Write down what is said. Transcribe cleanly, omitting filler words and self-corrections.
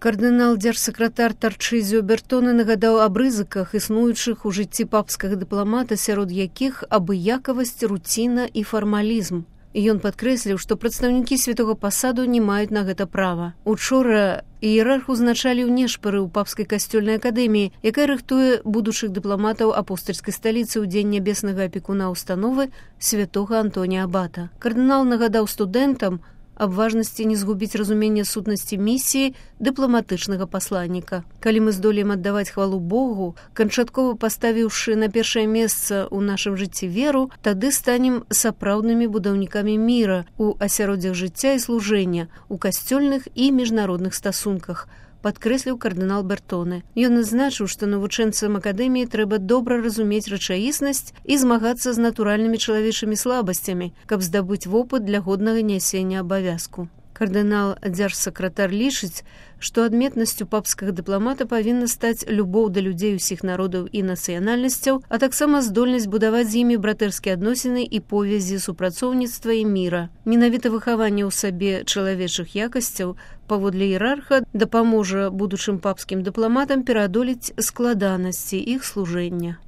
Кардынал дзяржсакратар Тарчызіо Бертоне нагадаў аб рызыках, існуючых у жыцці папскага дыпламата, сярод якіх абыякавасць, руціна і фармалізм. Ён падкрэсліў, што прадстаўнікі святога пасаду не маюць на гэта права. Учора іерарх узначаліў нешпары ў папскай касцёльнай акадэміі, якая рыхтуе будучых дыпламатаў апостальскай сталіцы ў дзень нябеснага апекуна установы святога Антонія Абата. Кардынал нагадаў студэнтам аб важнасці не згубіць разуменне сутнасці місіі дыпламатычнага пасланніка. Калі мы здолеем аддаваць хвалу Богу, канчаткова паставіўшы на першае месца ў нашым жыцці веру, тады станем сапраўднымі будаўнікамі міра ў асяроддзях жыцця і служэння, у касцёльных і міжнародных стасунках, падкрэсліў кардынал Бертоне. Ён адзначыў, што навучэнцам акадэміі трэба добра разумець рэчаіснасць і змагацца з натуральнымі чалавечымі слабасцямі, каб здабыць вопыт для годнага нясення абавязку. Кардынал дзяржсакратар лічыць, што адметнасцю папскага дыпламата павінна стаць любоў да людзей усіх народаў і нацыянальнасцяў, а таксама здольнасць будаваць з імі братэрскія адносіны і повязі супрацоўніцтва і міра. Менавіта выхаванне ў сабе чалавечых якасцяў паводле іерарха дапаможа будучым папскім дыпламатам пераадолець складанасці іх служэння.